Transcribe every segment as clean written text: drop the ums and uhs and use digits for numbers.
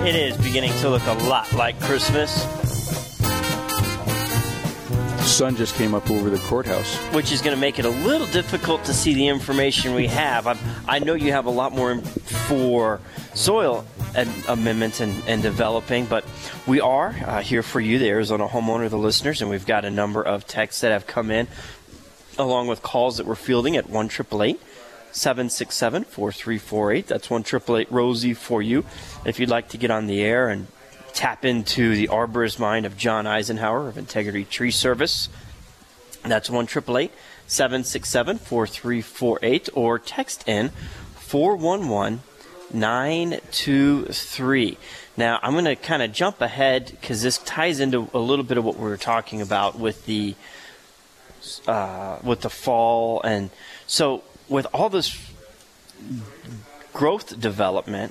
It is beginning to look a lot like Christmas. The sun just came up over the courthouse. Which is going to make it a little difficult to see the information we have. I know you have a lot more for soil amendments and developing, but we are here for you, the Arizona homeowner, the listeners, and we've got a number of texts that have come in, along with calls that we're fielding at 1-888-767-4348. That's 1-888-ROSIE for you. If you'd like to get on the air and tap into the arborist mind of John Eisenhower of Integrity Tree Service, that's 1-888-767-4348, or text in 411-923. Now, I'm going to kind of jump ahead because this ties into a little bit of what we were talking about with the fall. And so with all this growth development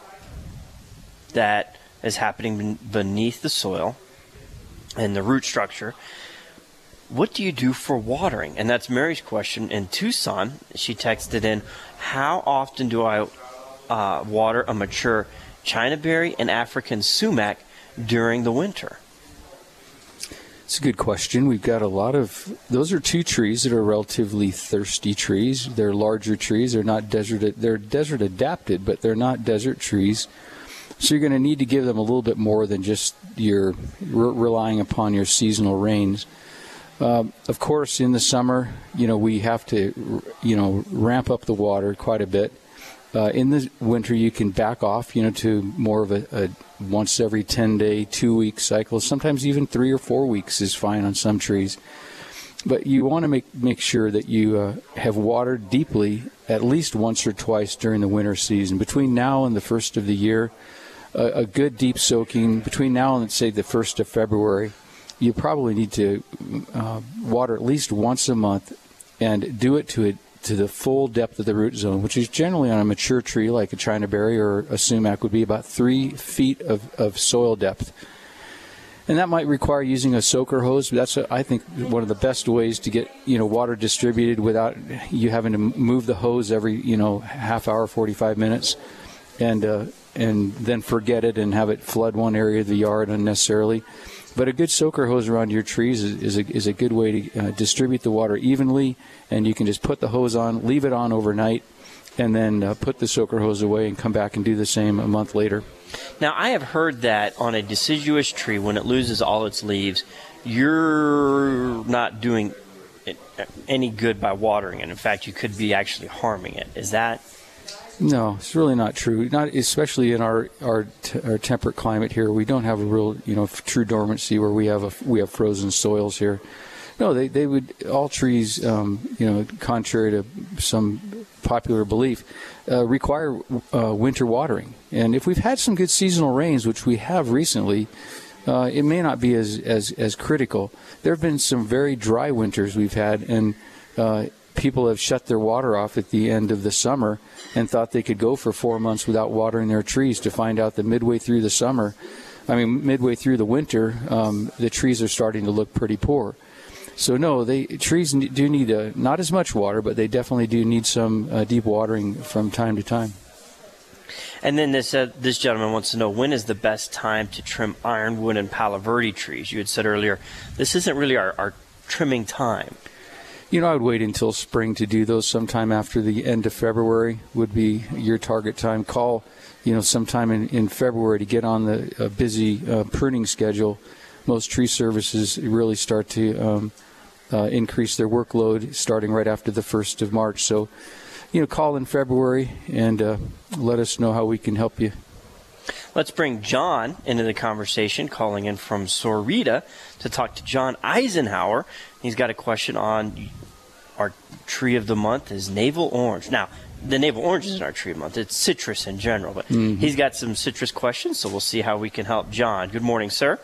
that is happening beneath the soil and the root structure, what do you do for watering? And that's Mary's question in Tucson. She texted in, how often do I water a mature China berry and African sumac during the winter? It's a good question. We've got a lot of, those are two trees that are relatively thirsty trees. They're larger trees. They're not they're desert adapted, but they're not desert trees. So you're going to need to give them a little bit more than just your relying upon your seasonal rains. Of course, in the summer, we have to, ramp up the water quite a bit. In the winter, you can back off, to more of a once every 10-day, 2-week cycle. Sometimes even 3 or 4 weeks is fine on some trees. But you want to make sure that you have watered deeply at least once or twice during the winter season. Between now and the first of the year, a good deep soaking, between now and, let's say, the 1st of February, you probably need to water at least once a month and do it to the full depth of the root zone, which is generally on a mature tree like a China berry or a sumac would be about 3 feet of soil depth. And that might require using a soaker hose. That's, I think, one of the best ways to get water distributed without you having to move the hose every half hour, 45 minutes, and then forget it and have it flood one area of the yard unnecessarily. But a good soaker hose around your trees is a good way to distribute the water evenly, and you can just put the hose on, leave it on overnight, and then put the soaker hose away and come back and do the same a month later. Now, I have heard that on a deciduous tree, when it loses all its leaves, you're not doing any good by watering it. In fact, you could be actually harming it. Is that? No, it's really not true. Not especially in our temperate climate here. We don't have a real true dormancy where we have frozen soils here. No, they would, all trees contrary to some popular belief, require winter watering. And if we've had some good seasonal rains, which we have recently, it may not be as critical. There have been some very dry winters we've had, and people have shut their water off at the end of the summer and thought they could go for 4 months without watering their trees, to find out that midway through the winter, the trees are starting to look pretty poor. So no, trees do need not as much water, but they definitely do need some deep watering from time to time. And then this gentleman wants to know, when is the best time to trim ironwood and Palo Verde trees? You had said earlier, this isn't really our trimming time. I would wait until spring to do those. Sometime after the end of February would be your target time. Call, sometime in February to get on the busy pruning schedule. Most tree services really start to increase their workload starting right after the 1st of March. So, call in February and let us know how we can help you. Let's bring John into the conversation, calling in from Sorita to talk to John Eisenhower. He's got a question on our tree of the month is navel orange. Now, the navel orange isn't our tree of the month. It's citrus in general. But he's got some citrus questions, so we'll see how we can help John. Good morning, sir.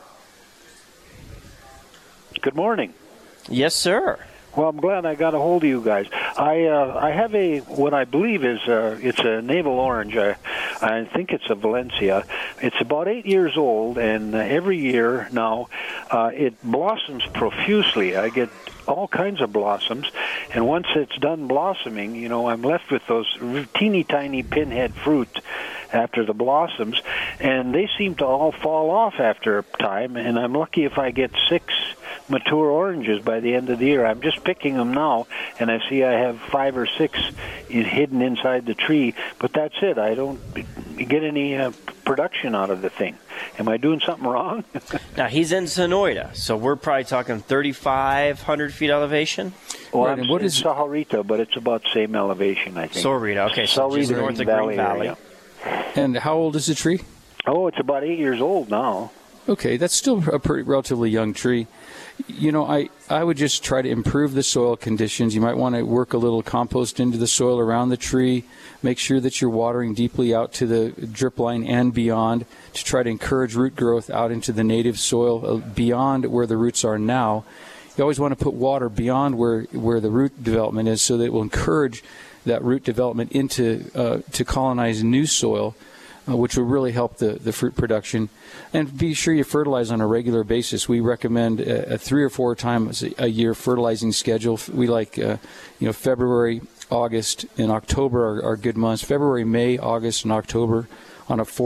Good morning. Yes, sir. Well, I'm glad I got a hold of you guys. I have what I believe is it's a navel orange. I think it's a Valencia. It's about 8 years old, and every year now it blossoms profusely. I get all kinds of blossoms, and once it's done blossoming, I'm left with those teeny tiny pinhead fruit, after the blossoms, and they seem to all fall off after a time, and I'm lucky if I get 6 mature oranges by the end of the year. I'm just picking them now, and I see I have 5 or 6 hidden inside the tree, but that's it. I don't get any production out of the thing. Am I doing something wrong? Now, he's in Sonoyta, so we're probably talking 3,500 feet elevation. Well, Right, I'm and what in is- Sahuarita, but it's about the same elevation, I think. Sorita, okay, so just Sahuarita north of Valley Green Valley. area. And how old is the tree? Oh, it's about 8 years old now. Okay, that's still a pretty relatively young tree. You know, I would just try to improve the soil conditions. You might want to work a little compost into the soil around the tree. Make sure that you're watering deeply out to the drip line and beyond to try to encourage root growth out into the native soil beyond where the roots are now. You always want to put water beyond where the root development is so that it will encourage that root development into to colonize new soil, which will really help the fruit production. And be sure you fertilize on a regular basis. We recommend a 3 or 4 times a year fertilizing schedule. We like, February, August, and October are good months. February, May, August, and October on a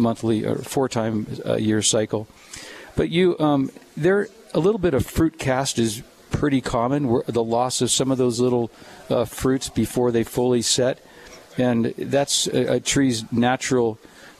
4 time a year cycle. But there a little bit of fruit cast is pretty common. The loss of some of those little fruits before they fully set, and that's a tree's natural.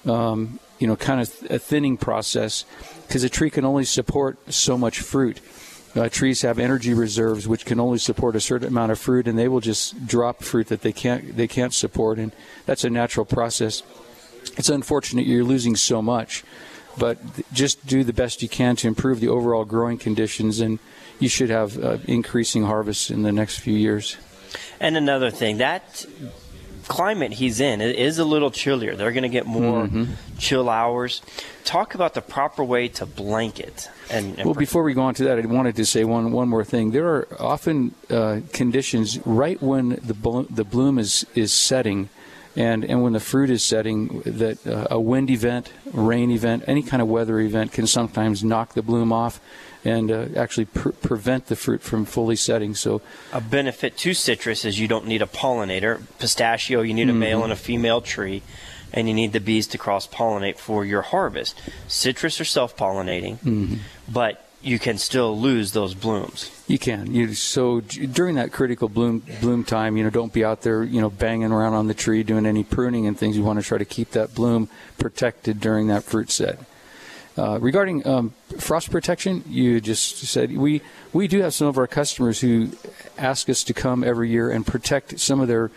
Kind of a thinning process, because a tree can only support so much fruit. Trees have energy reserves which can only support a certain amount of fruit, and they will just drop fruit that they can't support, and that's a natural process. It's unfortunate you're losing so much, but just do the best you can to improve the overall growing conditions, and you should have increasing harvests in the next few years. And another thing, that climate he's in is a little chillier. They're going to get more chill hours. Talk about the proper way to blanket. Well, before we go on to that, I wanted to say one more thing. There are often conditions right when the bloom is setting, and when the fruit is setting, that a wind event, rain event, any kind of weather event can sometimes knock the bloom off and actually prevent the fruit from fully setting. So, a benefit to citrus is you don't need a pollinator. Pistachio, you need a male and a female tree, and you need the bees to cross-pollinate for your harvest. Citrus are self-pollinating, but you can still lose those blooms. You can. So during that critical bloom time, don't be out there, banging around on the tree doing any pruning and things. You want to try to keep that bloom protected during that fruit set. Regarding frost protection, you just said we do have some of our customers who ask us to come every year and protect some of their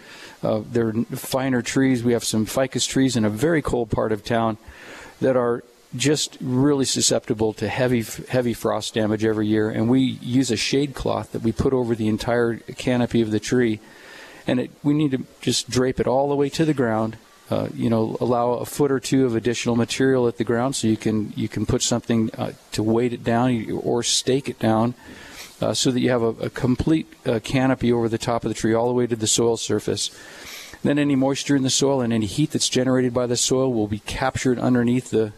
finer trees. We have some ficus trees in a very cold part of town that are just really susceptible to heavy frost damage every year, and we use a shade cloth that we put over the entire canopy of the tree, and we need to just drape it all the way to the ground. Allow a foot or two of additional material at the ground so you can put something to weight it down or stake it down, so that you have a complete canopy over the top of the tree all the way to the soil surface. Then any moisture in the soil and any heat that's generated by the soil will be captured underneath the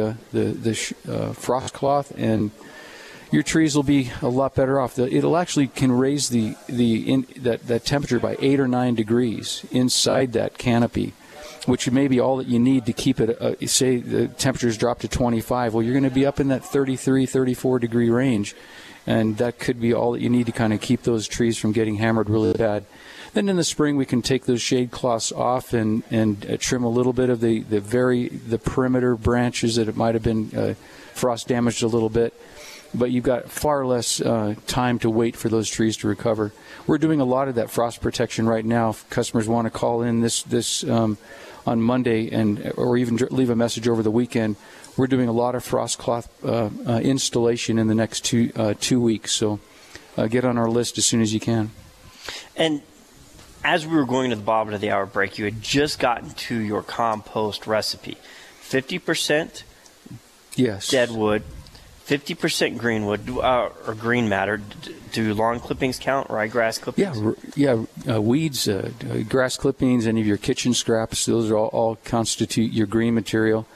frost cloth, and your trees will be a lot better off. It'll actually can raise that temperature by 8 or 9 degrees inside that canopy, which may be all that you need to keep it, say the temperatures drop to 25. Well, you're going to be up in that 33, 34 degree range, and that could be all that you need to kind of keep those trees from getting hammered really bad. Then in the spring, we can take those shade cloths off and trim a little bit of the perimeter branches that it might have been frost damaged a little bit. But you've got far less time to wait for those trees to recover. We're doing a lot of that frost protection right now. If customers want to call in this on Monday or even leave a message over the weekend, we're doing a lot of frost cloth installation in the next 2 weeks. So get on our list as soon as you can. And as we were going to the bottom of the hour break, you had just gotten to your compost recipe. 50% dead wood, 50% greenwood or green matter. Do lawn clippings count? Ryegrass clippings? Yeah. Weeds, grass clippings, any of your kitchen scraps, those are all constitute your green material.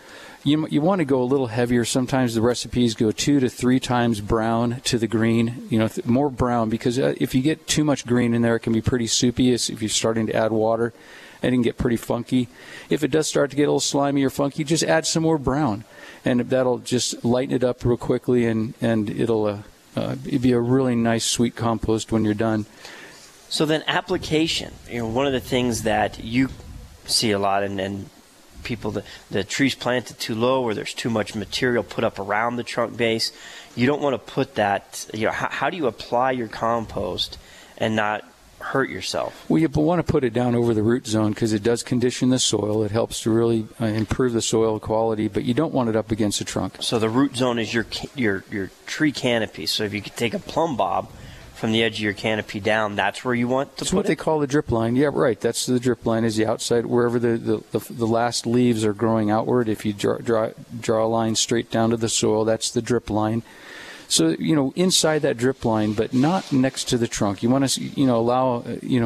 You want to go a little heavier. Sometimes the recipes go 2 to 3 times brown to the green. More brown, because if you get too much green in there, it can be pretty soupy. If you're starting to add water, it can get pretty funky. If it does start to get a little slimy or funky, just add some more brown, and that'll just lighten it up real quickly, and it'll be a really nice sweet compost when you're done. So then application, one of the things that you see a lot, and people, the trees planted too low or there's too much material put up around the trunk base, you don't want to put that, how do you apply your compost and not hurt yourself? Well, you want to put it down over the root zone because it does condition the soil. It helps to really improve the soil quality, but you don't want it up against the trunk. So the root zone is your tree canopy. So if you could take a plumb bob from the edge of your canopy down, that's where you want to put it? That's what they call the drip line. Yeah, right. That's the drip line, is the outside, wherever the last leaves are growing outward. If you draw a line straight down to the soil, that's the drip line. So, inside that drip line, but not next to the trunk. You want to, allow,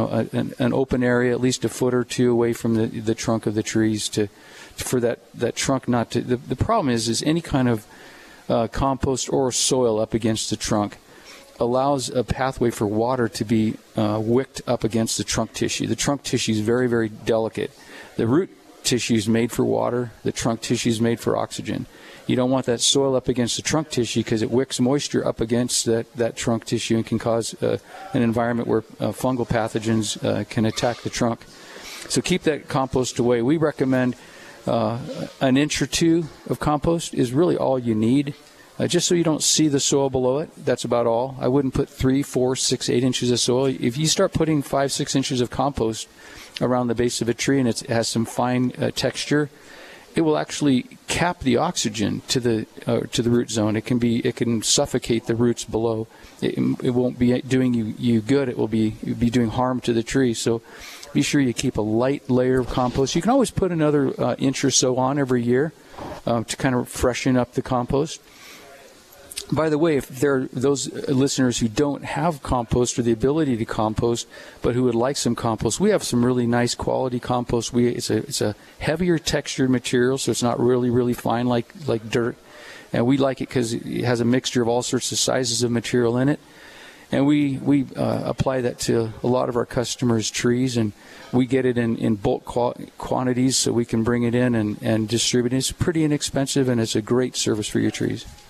an open area, at least a foot or two away from the trunk of the trees for that trunk not to. The problem is any kind of compost or soil up against the trunk allows a pathway for water to be wicked up against the trunk tissue. The trunk tissue is very, very delicate. The root tissue is made for water. The trunk tissue is made for oxygen. You don't want that soil up against the trunk tissue because it wicks moisture up against that trunk tissue and can cause an environment where fungal pathogens can attack the trunk. So keep that compost away. We recommend an inch or two of compost is really all you need. Just so you don't see the soil below it, that's about all. I wouldn't put 3, 4, 6, 8 inches of soil. If you start putting 5, 6 inches of compost around the base of a tree and it has some fine texture, it will actually cap the oxygen to the root zone. It can suffocate the roots below. It won't be doing you good. It will be doing harm to the tree. So be sure you keep a light layer of compost. You can always put another inch or so on every year to kind of freshen up the compost. By the way, if there are those listeners who don't have compost or the ability to compost, but who would like some compost, we have some really nice quality compost. It's a heavier textured material, so it's not really, really fine like dirt. And we like it because it has a mixture of all sorts of sizes of material in it. And we apply that to a lot of our customers' trees, and we get it in bulk quantities so we can bring it in and distribute it. It's pretty inexpensive, and it's a great service for your trees.